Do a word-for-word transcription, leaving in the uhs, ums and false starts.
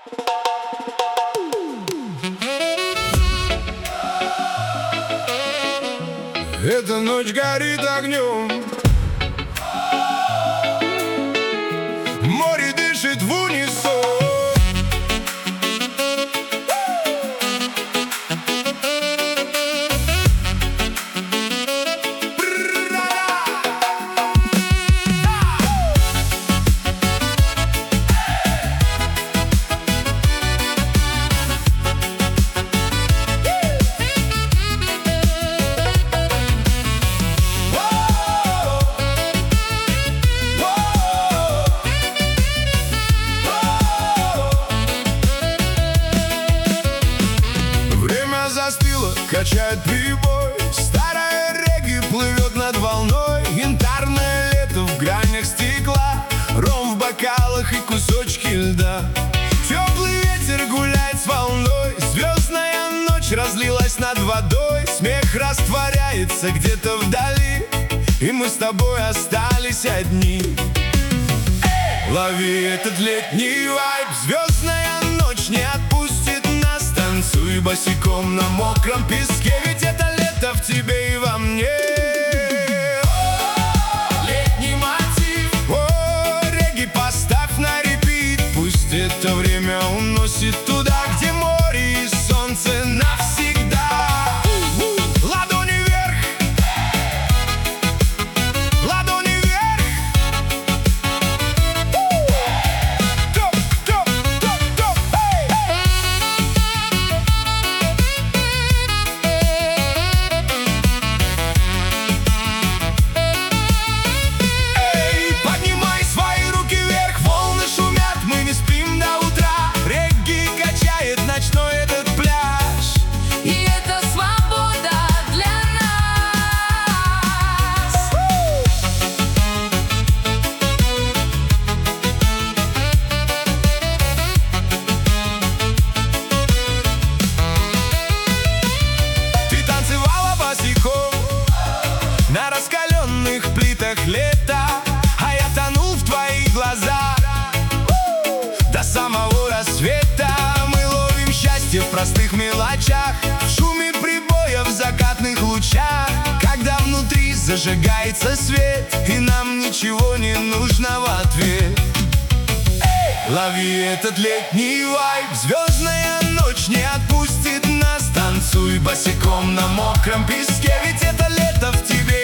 Эта ночь горит огнем, море дышит в унисон. Качает прибой, старая регги плывет над волной. Янтарное лето в гранях стекла, ром в бокалах и кусочки льда. Теплый ветер гуляет с волной, звездная ночь разлилась над водой. Смех растворяется где-то вдали, и мы с тобой остались одни. Эй! Лови этот летний вайб, звездная ночь не отпустит нас. Танцуй босиком на мокром песке, ведь это лето в тебе и во мне. О, летний мотив, о, регги поставь на репит. Пусть это время уносит туда, где море и солнце навсегда. Ладони вверх, ладони вверх. Топ, топ, топ, топ, эй! На раскаленных плитах лета, а я тонул в твоих глазах. До самого рассвета мы ловим счастье в простых мелочах, в шуме прибоя, в закатных лучах, когда внутри зажигается свет, и нам ничего не нужно в ответ. Эй! Лови этот летний вайб, звездная ночь не отпустит нас. Танцуй босиком на мокром песке, ведь это лето в тебе